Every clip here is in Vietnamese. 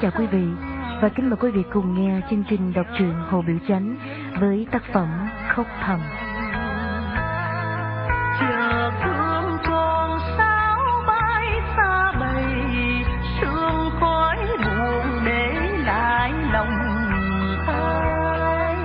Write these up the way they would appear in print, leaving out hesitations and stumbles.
chào quý vị và kính mời quý vị cùng nghe chương trình đọc truyện Hồ Biểu Chánh với tác phẩm Khóc Thầm. Chờ thương con sáo bay xa bầy, sương khói buồn để lại lòng ai.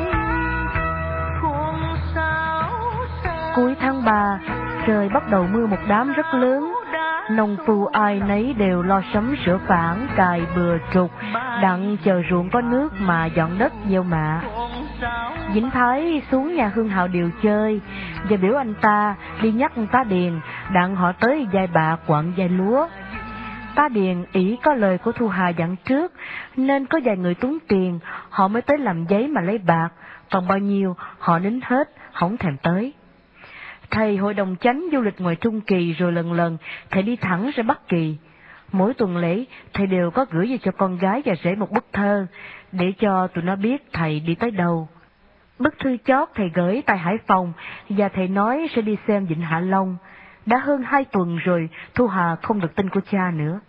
Con sáo Cuối tháng 3, trời bắt đầu mưa một đám rất lớn. Nông phu ai nấy đều lo sắm sửa phản, cài bừa trục, đặng chờ ruộng có nước mà dọn đất gieo mạ. Vĩnh Thái xuống nhà Hương Hạo điều chơi, và biểu anh ta đi nhắc tá Điền, đặng họ tới vay bạc quặng vay lúa. Tá Điền ỷ có lời của Thu Hà dặn trước, nên có vài người túng tiền, họ mới tới làm giấy mà lấy bạc, còn bao nhiêu họ nín hết, không thèm tới. Thầy hội đồng chánh du lịch ngoài Trung Kỳ, rồi lần lần thầy đi thẳng ra Bắc Kỳ. Mỗi tuần lễ thầy đều có gửi về cho con gái và rể một bức thơ, để cho tụi nó biết thầy đi tới đâu. Bức thư chót thầy gửi tại Hải Phòng, và thầy nói sẽ đi xem Vịnh Hạ Long. Đã hơn 2 tuần rồi, Thu Hà không được tin của cha nữa.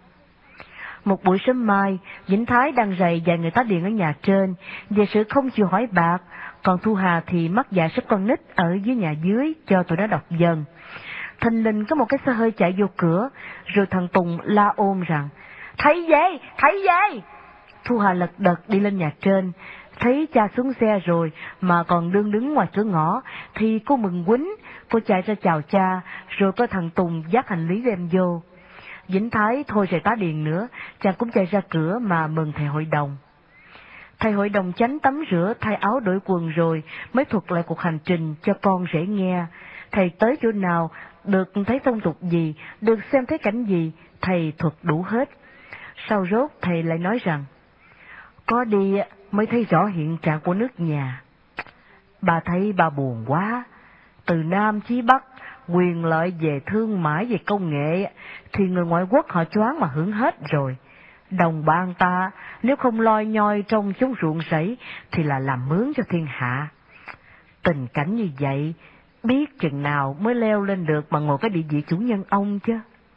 Một buổi sớm mai, Vĩnh Thái đang rầy vài người tá Điền ở nhà trên về sự không chịu hỏi bạc, còn Thu Hà thì mắc dạy sắp con nít ở dưới nhà dưới cho tụi nó đọc dần. Thình lình có một cái xe hơi chạy vô cửa, rồi thằng Tùng la ôm rằng: "Thầy về, thầy về!" Thu Hà lật đật đi lên nhà trên, thấy cha xuống xe rồi mà còn đương đứng ngoài cửa ngõ, thì cô mừng quýnh, cô chạy ra chào cha, rồi có thằng Tùng dắt hành lý đem vô. Vĩnh Thái thôi rầy tá Điền nữa, chàng cũng chạy ra cửa mà mừng thầy hội đồng. Thầy hội đồng chánh tắm rửa, thay áo đổi quần rồi mới thuật lại cuộc hành trình cho con rể nghe. Thầy tới chỗ nào, được thấy phong tục gì, được xem thấy cảnh gì, thầy thuật đủ hết. Sau rốt thầy lại nói rằng: "Có đi mới thấy rõ hiện trạng của nước nhà. Bà thấy bà buồn quá. Từ Nam chí Bắc, quyền lợi về thương mại, về công nghệ thì người ngoại quốc họ choáng mà hưởng hết rồi. Đồng bang ta nếu không loi nhoi trong chốn ruộng rẫy thì là làm mướn cho thiên hạ. Tình cảnh như vậy, biết chừng nào mới leo lên được mà ngồi cái địa vị chủ nhân ông chứ."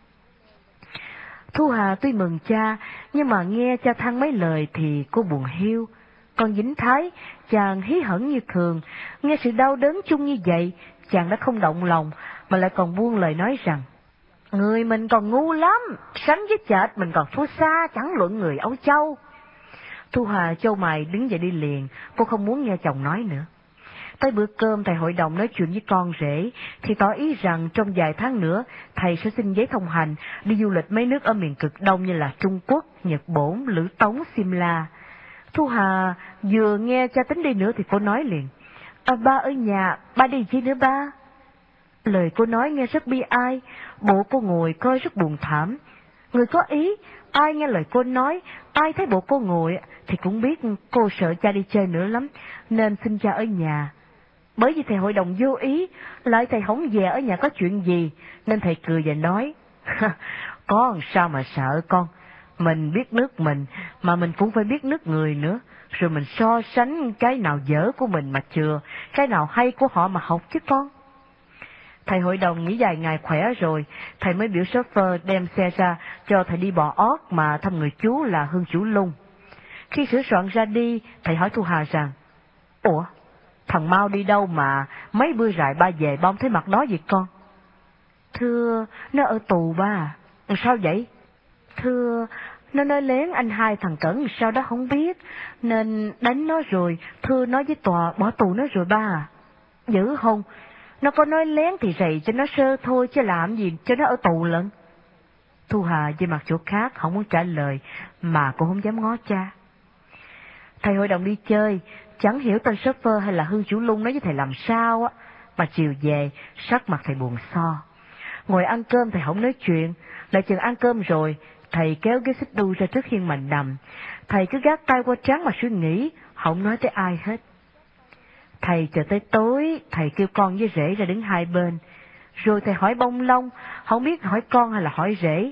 Thu Hà tuy mừng cha, nhưng mà nghe cha than mấy lời thì cô buồn hiu. Còn Vĩnh Thái, chàng hí hửng như thường, nghe sự đau đớn chung như vậy, chàng đã không động lòng, mà lại còn buông lời nói rằng: "Người mình còn ngu lắm, sánh với chợt mình còn thua xa, chẳng luận người Âu Châu." Thu Hà chau mày đứng dậy đi liền, cô không muốn nghe chồng nói nữa. Tới bữa cơm, thầy hội đồng nói chuyện với con rể, thì tỏ ý rằng trong vài tháng nữa, thầy sẽ xin giấy thông hành, đi du lịch mấy nước ở miền cực Đông như là Trung Quốc, Nhật Bản, Lữ Tống, Simla. Thu Hà vừa nghe cha tính đi nữa thì cô nói liền: "Ba ở nhà, ba đi chi nữa ba?" Lời cô nói nghe rất bi ai, bộ cô ngồi coi rất buồn thảm. Người có ý, ai nghe lời cô nói, ai thấy bộ cô ngồi thì cũng biết cô sợ cha đi chơi nữa lắm, nên xin cha ở nhà. Bởi vì thầy hội đồng vô ý, lại thầy không về ở nhà có chuyện gì, nên thầy cười và nói: "Có làm sao mà sợ con, mình biết nước mình, mà mình cũng phải biết nước người nữa, rồi mình so sánh cái nào dở của mình mà chừa, cái nào hay của họ mà học chứ con." Thầy hội đồng nghỉ vài ngày khỏe rồi, thầy mới biểu chauffeur đem xe ra cho thầy đi Bò Ót mà thăm người chú là Hương Chủ Lung. Khi sửa soạn ra đi, thầy hỏi Thu Hà rằng: "Ủa, thằng Mau đi đâu mà mấy bữa rày ba về ba không thấy mặt nó vậy con?" "Thưa, nó ở tù ba." "Sao vậy?" "Thưa, nó nói lén anh hai thằng Cẩn sao đó không biết, nên đánh nó rồi, thưa nói với tòa bỏ tù nó rồi ba." "Dữ không? Nó có nói lén thì rầy cho nó sơ thôi, chứ làm gì cho nó ở tù lận." Thu Hà về mặt chỗ khác, không muốn trả lời, mà cũng không dám ngó cha. Thầy hội đồng đi chơi, chẳng hiểu tên shopper hay là Hương Chủ Lung nói với thầy làm sao á, mà chiều về, sắc mặt thầy buồn so. Ngồi ăn cơm thầy không nói chuyện, lại chừng ăn cơm rồi, thầy kéo ghế xích đu ra trước hiên mà nằm. Thầy cứ gác tay qua trán mà suy nghĩ, không nói tới ai hết. Thầy chờ tới tối, thầy kêu con với rể ra đứng hai bên. Rồi thầy hỏi bông lông, không biết hỏi con hay là hỏi rể: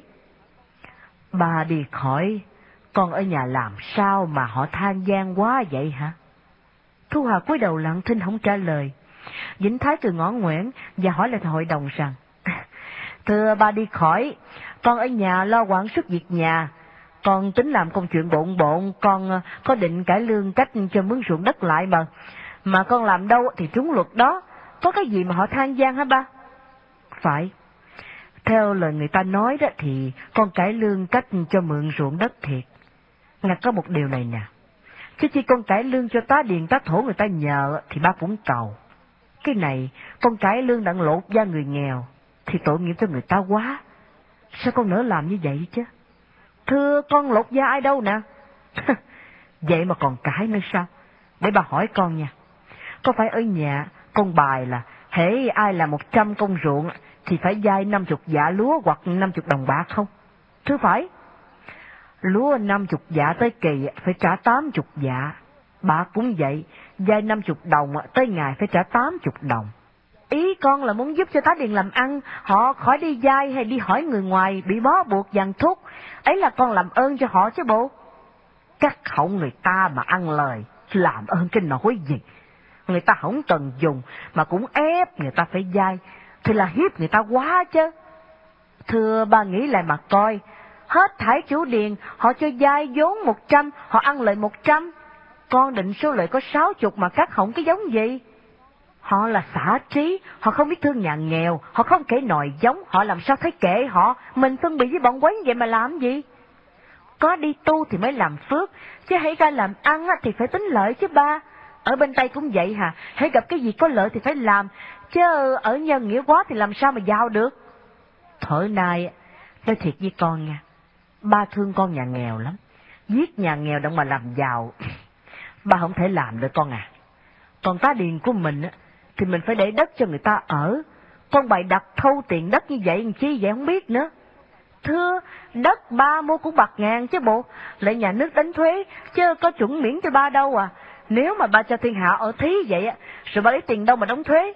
"Ba đi khỏi, con ở nhà làm sao mà họ than gian quá vậy hả?" Thu Hà cúi đầu lặng thinh không trả lời. Vĩnh Thái cười ngõ ngoẻn và hỏi lại thầy hội đồng rằng: "Thưa ba đi khỏi, con ở nhà lo quản sức việc nhà. Con tính làm công chuyện bộn bộn, con có định cải lương cách cho mướn ruộng đất lại mà. Mà con làm đâu thì trúng luật đó, có cái gì mà họ than gian hả ba? Phải. Theo lời người ta nói đó thì con cải lương cách cho mượn ruộng đất thiệt. Ngặt có một điều này nè, chứ khi con cải lương cho tá điền tá thổ người ta nhờ thì ba cũng cầu. Cái này con cải lương đặng lột da người nghèo thì tội nghiệp cho người ta quá. Sao con nỡ làm như vậy chứ? Thưa, con lột da ai đâu nè. Vậy mà còn cãi nữa sao? Để bà hỏi con nha, có phải ở nhà con bài là hễ ai làm 100 công ruộng thì phải vay 50 dạ lúa hoặc 50 đồng bạc không? Thưa phải. Lúa 50 dạ tới kỳ phải trả 80 dạ. Bạc cũng vậy, vay 50 đồng tới ngày phải trả 80 đồng. Ý con là muốn giúp cho tá điền làm ăn, họ khỏi đi vay hay đi hỏi người ngoài bị bó buộc dằn thúc. Ấy là con làm ơn cho họ chứ bộ. Cắt hậu người ta mà ăn lời, làm ơn cái nỗi gì? Người ta không cần dùng mà cũng ép người ta phải vay, thì là hiếp người ta quá chứ. Thưa ba nghĩ lại mà coi, hết thảy chủ điền họ cho vay vốn 100, họ ăn lời 100. Con định số lợi có 60 mà cắt hỏng cái giống gì? Họ là xả trí, họ không biết thương nhà nghèo, họ không kể nòi giống, họ làm sao thấy kệ họ, mình phân biệt với bọn quấy vậy mà làm gì? Có đi tu thì mới làm phước, chứ hãy ra làm ăn thì phải tính lợi chứ ba. Ở bên Tây cũng vậy hả, hãy gặp cái gì có lợi thì phải làm, chứ ở nhân nghĩa quá thì làm sao mà giàu được. Thở nay, nói thiệt với con nha, ba thương con nhà nghèo lắm, giết nhà nghèo đặng mà làm giàu, ba không thể làm được con à. Còn tá điền của mình thì mình phải để đất cho người ta ở, con bày đặt thâu tiền đất như vậy làm chi vậy không biết nữa. Thưa, đất ba mua cũng bạc ngàn chứ bộ, lại nhà nước đánh thuế, chứ có chuẩn miễn cho ba đâu à. Nếu mà ba cho thiên hạ ở thí vậy rồi ba lấy tiền đâu mà đóng thuế?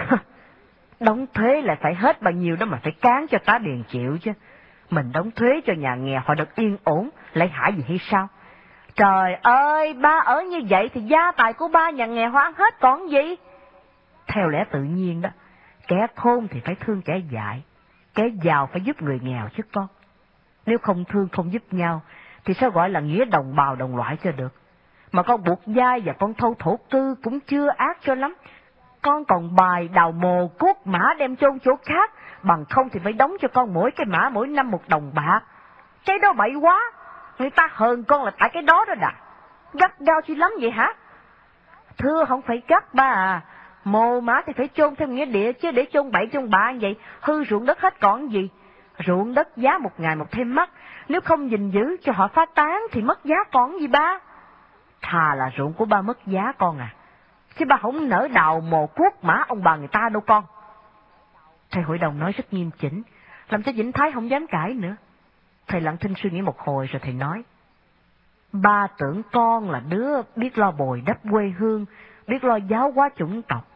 Đóng thuế là phải hết bao nhiêu đó mà phải cán cho tá điền chịu chứ. Mình đóng thuế cho nhà nghèo họ được yên ổn, lấy hại gì hay sao? Trời ơi, ba ở như vậy thì gia tài của ba nhà nghèo họ ăn hết còn gì? Theo lẽ tự nhiên đó, kẻ khôn thì phải thương kẻ dại, kẻ giàu phải giúp người nghèo chứ con. Nếu không thương không giúp nhau thì sao gọi là nghĩa đồng bào đồng loại cho được. Mà con buộc dai và con thâu thổ cư cũng chưa ác cho lắm. Con còn bài đào mồ cuốc mã đem chôn chỗ khác, bằng không thì phải đóng cho con mỗi cái mã mỗi năm 1 đồng bạc. Cái đó bậy quá, người ta hờn con là tại cái đó đó đà. Gắt gao chi lắm vậy hả? Thưa không phải gắt ba à, mồ mã thì phải chôn theo nghĩa địa chứ để chôn bậy chôn bạ vậy, hư ruộng đất hết còn gì. Ruộng đất giá một ngày một thêm mắc, nếu không gìn giữ cho họ phá tán thì mất giá còn gì ba. Thà là ruộng của ba mất giá con à, chứ ba không nỡ đào mồ cuốc mã ông bà người ta đâu con. Thầy hội đồng nói rất nghiêm chỉnh, làm cho Vĩnh Thái không dám cãi nữa. Thầy lặng thinh suy nghĩ một hồi rồi thầy nói, ba tưởng con là đứa biết lo bồi đắp quê hương, biết lo giáo hóa chủng tộc.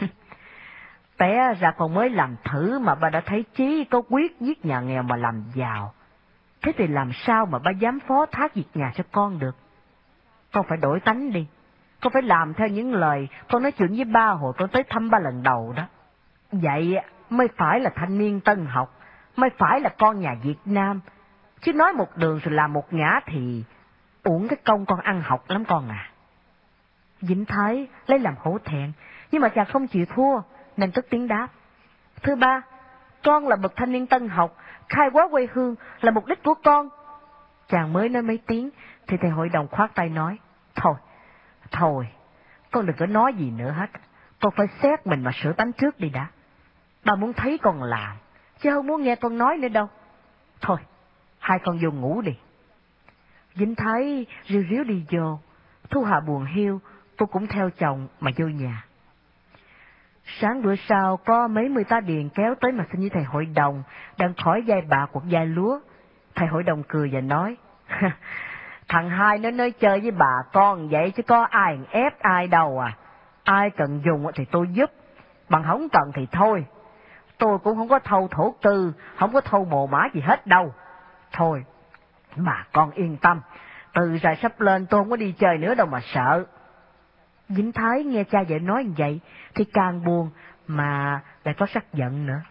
Té ra con mới làm thử mà ba đã thấy chí có quyết giết nhà nghèo mà làm giàu. Thế thì làm sao mà ba dám phó thác việc nhà cho con được? Con phải đổi tánh đi, con phải làm theo những lời con nói chuyện với ba hồi con tới thăm ba lần đầu đó. Vậy mới phải là thanh niên tân học, mới phải là con nhà Việt Nam. Chứ nói một đường rồi làm một ngã thì uổng cái công con ăn học lắm con à. Vĩnh Thái lấy làm hổ thẹn, nhưng mà chàng không chịu thua, nên cất tiếng đáp. Thưa ba, con là bậc thanh niên tân học, khai hóa quê hương là mục đích của con. Chàng mới nói mấy tiếng, thì thầy hội đồng khoát tay nói, thôi, con đừng có nói gì nữa hết, con phải xét mình mà sửa tánh trước đi đã. Ba muốn thấy con làm, chứ không muốn nghe con nói nữa đâu. Thôi, hai con vô ngủ đi. Vĩnh Thái ríu ríu đi vô, Thu Hà buồn hiu, cô cũng theo chồng mà vô nhà. Sáng bữa sau có mấy mươi tá điền kéo tới mà xin với thầy hội đồng, đang khỏi vay bạc hoặc vay lúa. Thầy hội đồng cười và nói, thằng hai nó nói chơi với bà con vậy chứ có ai ép ai đâu à. Ai cần dùng thì tôi giúp, bằng không cần thì thôi. Tôi cũng không có thâu thổ cư, không có thâu mồ mã gì hết đâu. Thôi, bà con yên tâm, từ giờ sắp lên tôi không có đi chơi nữa đâu mà sợ. Vĩnh Thái nghe cha vợ nói như vậy thì càng buồn mà lại có sắc giận nữa.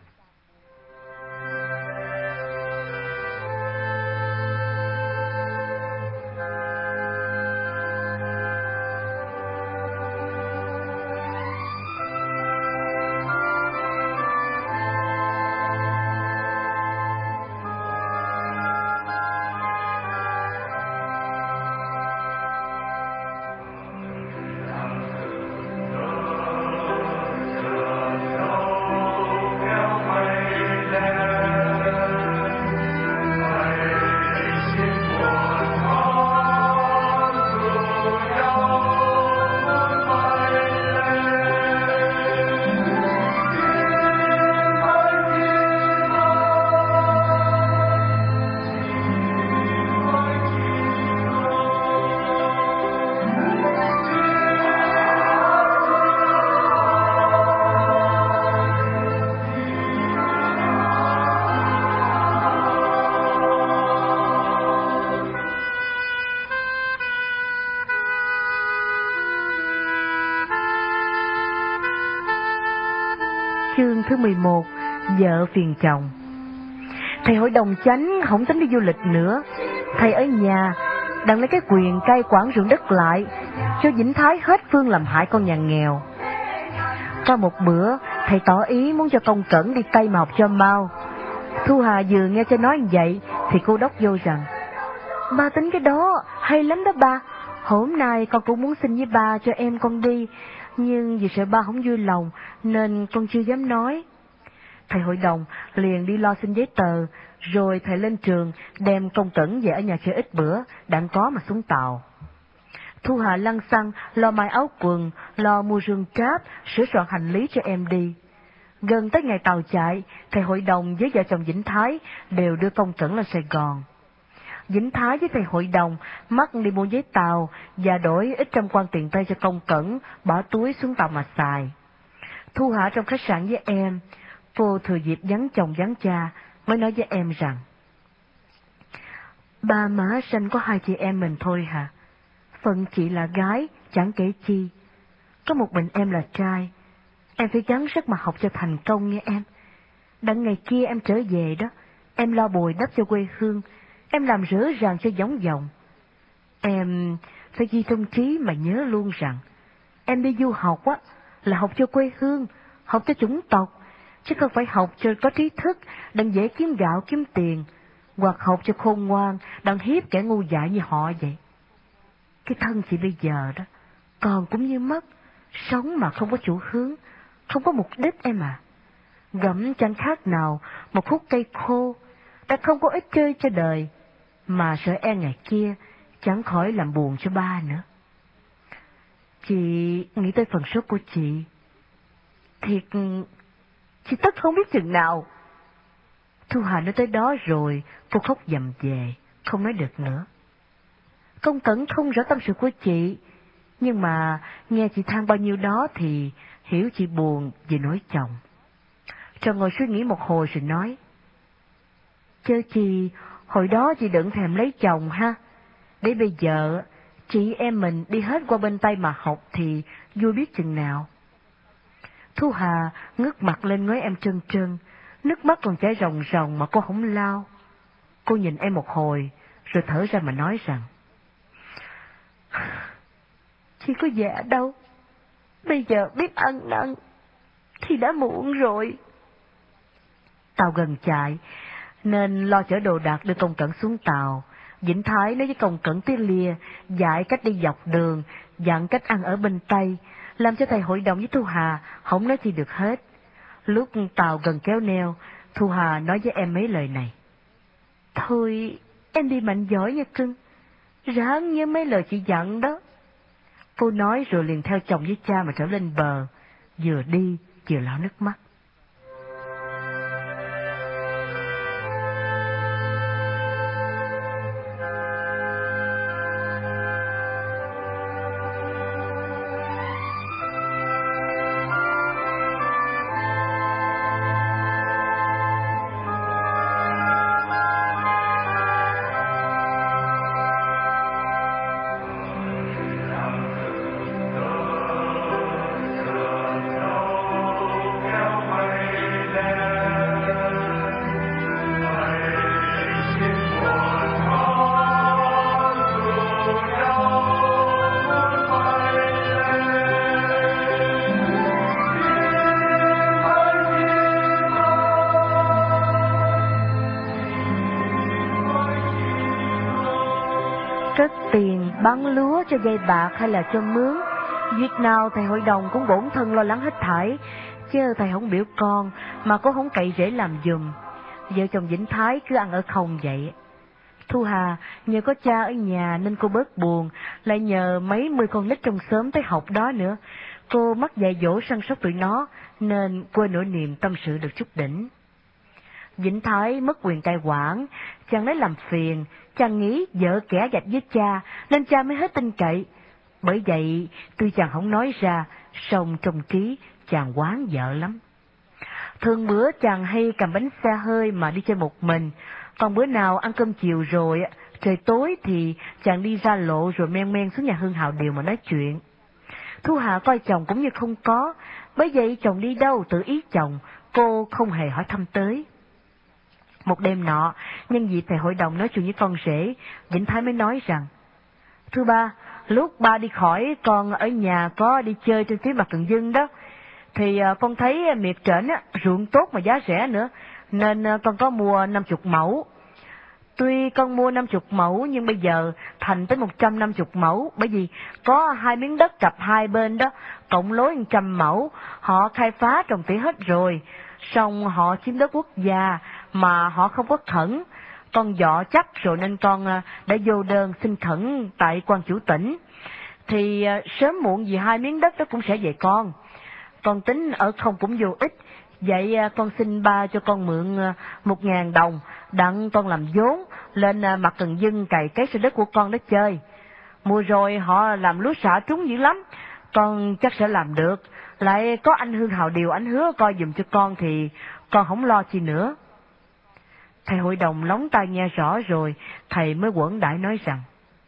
Chương thứ 11. Vợ phiền chồng. Thầy hội đồng chánh không tính đi du lịch nữa. Thầy ở nhà đặng lấy cái quyền cai quản ruộng đất lại, cho Vĩnh Thái hết phương làm hại con nhà nghèo. Qua một bữa, thầy tỏ ý muốn cho Công Cẩn đi Tây mà học cho mau. Thu Hà vừa nghe cho nói như vậy thì cô đốc vô rằng: ba tính cái đó hay lắm đó ba. Hôm nay con cũng muốn xin với ba cho em con đi, nhưng vì sợ ba không vui lòng nên con chưa dám nói. Thầy hội đồng liền đi lo xin giấy tờ, rồi thầy lên trường đem Công Cẩn về ở nhà chơi ít bữa, đặng có mà xuống tàu. Thu Hà lăn xăng lo may áo quần, lo mua rương tráp, sửa soạn hành lý cho em đi. Gần tới ngày tàu chạy, thầy hội đồng với vợ chồng Vĩnh Thái đều đưa Công Cẩn lên Sài Gòn. Vĩnh Thái với thầy hội đồng mắc đi mua giấy tàu và đổi ít trăm quan tiền Tây cho Công Cẩn, bỏ túi xuống tàu mà xài. Thu Hà trong khách sạn với em, cô thừa dịp vắng chồng vắng cha mới nói với em rằng: ba má sanh có hai chị em mình thôi hả? Phần chị là gái chẳng kể chi, có một mình em là trai. Em phải gắng sức mà học cho thành công nghe em. Đặng ngày kia em trở về đó, em lo bồi đắp cho quê hương, em làm rỡ ràng cho giống dòng. Em phải ghi trong trí mà nhớ luôn rằng em đi du học á là học cho quê hương, học cho chủng tộc, chứ không phải học cho có trí thức đặng dễ kiếm gạo kiếm tiền, hoặc học cho khôn ngoan đặng hiếp kẻ ngu dại như họ vậy. Cái thân chị bây giờ đó còn cũng như mất, sống mà không có chủ hướng, không có mục đích em à. Gẫm chẳng khác nào một khúc cây khô, đã không có ích chơi cho đời, mà sợ e ngày kia chẳng khỏi làm buồn cho ba nữa. Chị nghĩ tới phần số của chị, thiệt chị tất không biết chừng nào. Thu Hà nói tới đó rồi cô khóc dầm về, không nói được nữa. Công Cẩn không rõ tâm sự của chị, nhưng mà nghe chị than bao nhiêu đó thì hiểu chị buồn vì nỗi chồng. Tròn ngồi suy nghĩ một hồi rồi nói: chớ chi hồi đó chị đừng thèm lấy chồng ha, để bây giờ chị em mình đi hết qua bên Tây mà học thì vui biết chừng nào. Thu Hà ngước mặt lên ngói em trân trân, nước mắt còn chảy ròng ròng mà cô không lau. Cô nhìn em một hồi rồi thở ra mà nói rằng: chị có già đâu, bây giờ biết ăn năn thì đã muộn rồi. Tàu gần chạy nên lo chở đồ đạc đưa Công Cẩn xuống tàu. Vĩnh Thái nói với Công Cẩn tía lia dạy cách đi dọc đường, dặn cách ăn ở bên Tây, làm cho thầy hội đồng với Thu Hà không nói chi được hết. Lúc tàu gần kéo neo, Thu Hà nói với em mấy lời này: thôi em đi mạnh giỏi nha cưng, ráng nhớ mấy lời chị dặn đó. Cô nói rồi liền theo chồng với cha mà trở lên bờ, vừa đi vừa lau nước mắt. Cất tiền bán lúa cho dây bạc hay là cho mướn, việc nào thầy hội đồng cũng bổn thân lo lắng hết thảy, chứ thầy không biểu con mà cũng không cậy rễ làm giùm. Vợ chồng Vĩnh Thái cứ ăn ở không vậy. Thu Hà nhờ có cha ở nhà nên cô bớt buồn, lại nhờ mấy mươi con nít trong xóm tới học đó nữa, cô mắc dạy dỗ săn sóc tụi nó nên quên nỗi niềm tâm sự được chút đỉnh. Vĩnh Thái mất quyền cai quản, chàng lấy làm phiền, chàng nghĩ vợ kẻ gạch với cha nên cha mới hết tin cậy. Bởi vậy tuy chàng không nói ra, song trong trí chàng oán vợ lắm. Thường bữa chàng hay cầm bánh xe hơi mà đi chơi một mình, còn bữa nào ăn cơm chiều rồi, trời tối thì chàng đi ra lộ rồi men men xuống nhà Hương Hào Điều mà nói chuyện. Thu Hà coi chồng cũng như không có, bởi vậy chồng đi đâu tự ý chồng, cô không hề hỏi thăm tới. Một đêm nọ, nhân dịp thầy hội đồng nói chuyện với con rể, Vĩnh Thái mới nói rằng: "Thưa ba, lúc ba đi khỏi, con ở nhà có đi chơi trên phía mặt Cần Dưng đó, thì con thấy miệt trển ruộng tốt mà giá rẻ nữa, nên con có mua 50 mẫu. Tuy con mua 50 mẫu nhưng bây giờ thành tới 150 mẫu, bởi vì có 2 miếng đất cặp hai bên đó, cộng lối 100 mẫu, họ khai phá trồng tỉa hết rồi, xong họ chiếm đất quốc gia mà họ không có khẩn. Con dọ chắc rồi nên con đã vô đơn xin khẩn tại quan chủ tỉnh. Thì sớm muộn gì 2 miếng đất đó cũng sẽ về con. Con tính ở không cũng vô ích, vậy con xin ba cho con mượn 1.000 đồng, đặng con làm vốn, lên mặt Cần Dưng cày cấy trên đất của con đó chơi. Mùa rồi họ làm lúa xả trúng dữ lắm, con chắc sẽ làm được. Lại có anh Hương Hào Điều, anh hứa coi giùm cho con thì con không lo chi nữa." Thầy hội đồng lóng tai nghe rõ rồi, thầy mới quẫn đãi nói rằng: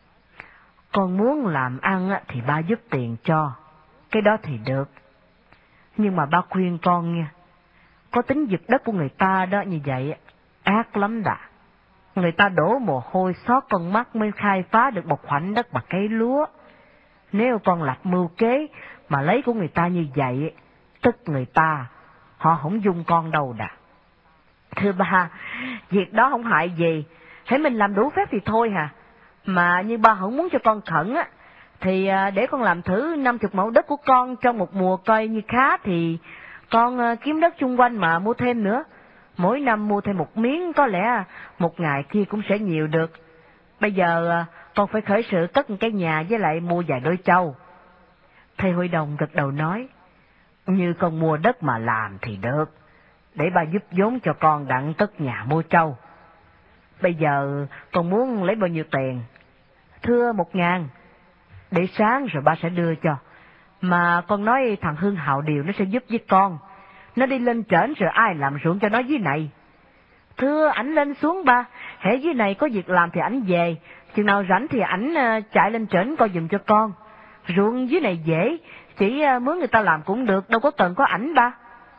"Con muốn làm ăn thì ba giúp tiền cho, cái đó thì được. Nhưng mà ba khuyên con nha, có tính giật đất của người ta đó như vậy, ác lắm đã. Người ta đổ mồ hôi xót con mắt mới khai phá được một khoảnh đất mà cấy lúa. Nếu con lập mưu kế mà lấy của người ta như vậy, tức người ta, họ không dung con đâu đã." "Thưa ba, việc đó không hại gì, hễ mình làm đủ phép thì thôi hà. Mà như ba không muốn cho con khẩn thì để con làm thử 50 mẫu đất của con trong một mùa coi như khá thì con kiếm đất chung quanh mà mua thêm nữa. Mỗi năm mua thêm một miếng có lẽ một ngày kia cũng sẽ nhiều được. Bây giờ con phải khởi sự cất một cái nhà với lại mua vài đôi trâu." Thầy hội đồng gật đầu nói: "Như con mua đất mà làm thì được, để ba giúp vốn cho con đặng cất nhà mua trâu. Bây giờ con muốn lấy bao nhiêu tiền?" "Thưa 1.000, để sáng rồi ba sẽ đưa cho. Mà con nói thằng Hưng Hào Điều nó sẽ giúp với con. Nó đi lên trển rồi ai làm ruộng cho nó dưới này?" "Thưa ảnh lên xuống ba, hễ dưới này có việc làm thì ảnh về, chừng nào rảnh thì ảnh chạy lên trển coi giùm cho con. Ruộng dưới này dễ, chỉ mướn người ta làm cũng được, đâu có cần có ảnh ba."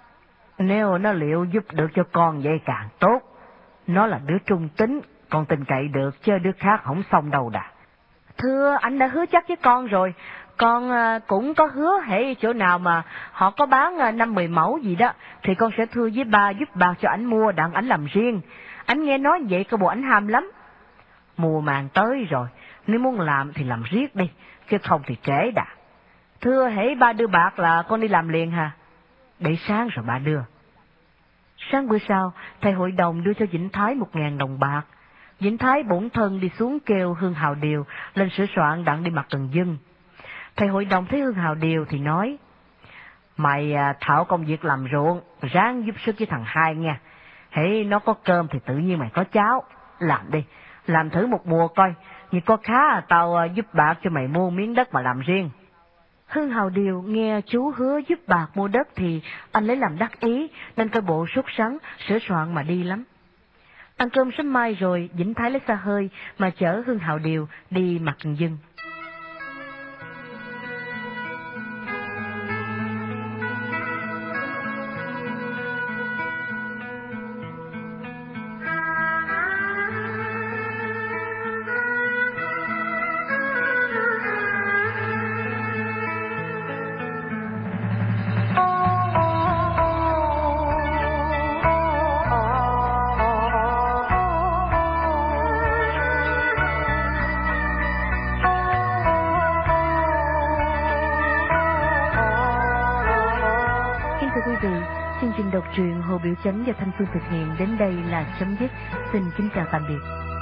"Nếu nó liệu giúp được cho con vậy càng tốt. Nó là đứa trung tính, con tin cậy được, chứ đứa khác không xong đâu đà." "Thưa anh đã hứa chắc với con rồi, con cũng có hứa hễ chỗ nào mà họ có bán 5-10 mẫu gì đó thì con sẽ thưa với ba giúp bạc cho ảnh mua đặng ảnh làm riêng. Ảnh nghe nói vậy cơ bộ ảnh ham lắm. Mùa màng tới rồi, nếu muốn làm thì làm riết đi, chứ không thì trễ đã. Thưa hễ ba đưa bạc là con đi làm liền hà, để sáng rồi ba đưa." Sáng bữa sau, thầy hội đồng đưa cho Vĩnh Thái 1.000 đồng bạc. Vĩnh Thái bổn thân đi xuống kêu Hương Hào Điều lên sửa soạn đặng đi mặt Cần Dưng. Thầy hội đồng thấy Hương Hào Điều thì nói: "Mày thạo công việc làm ruộng, ráng giúp sức với thằng Hai nha. Hễ nó có cơm thì tự nhiên mày có cháo. Làm đi, làm thử một mùa coi, như có khá tao giúp bạc cho mày mua miếng đất mà làm riêng." Hương Hào Điều nghe chú hứa giúp bạc mua đất thì anh lấy làm đắc ý, nên coi bộ sốt sắng, sửa soạn mà đi lắm. Ăn cơm sớm mai rồi, Vĩnh Thái lấy xe hơi mà chở Hương Hào Điều đi mặt Cần Dưng. Thưa quý vị, chương trình đọc truyện Hồ Biểu Chánh do Thanh Phương thực hiện đến đây là chấm dứt. Xin kính chào tạm biệt.